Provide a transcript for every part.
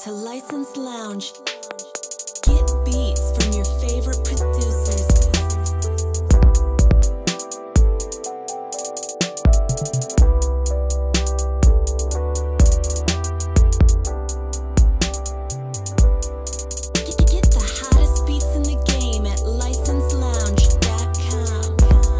to License Lounge. Get beats from your favorite producers. Get the hottest beats in the game at licenselounge.com.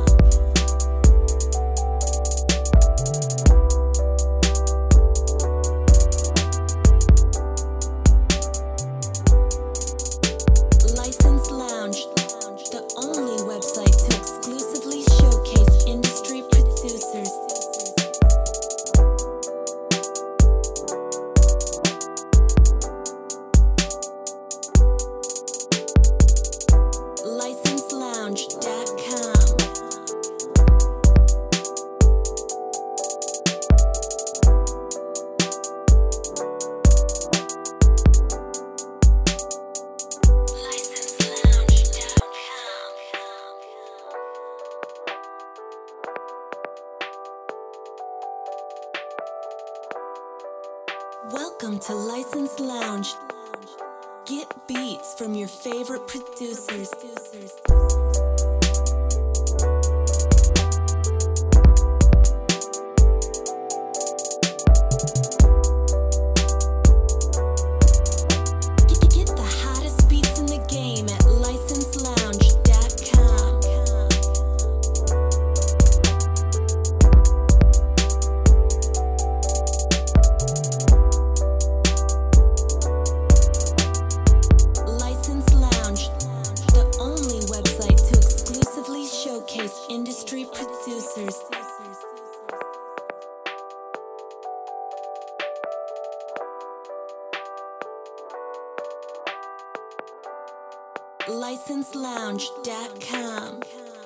License Lounge, the only website to exclusively showcase industry producers. licenselounge.com. Welcome to License Lounge. Get beats from your favorite producers. Get the hottest beats in the game at licenselounge.com. License Lounge, the only website to exclusively showcase industry producers. licenselounge.com.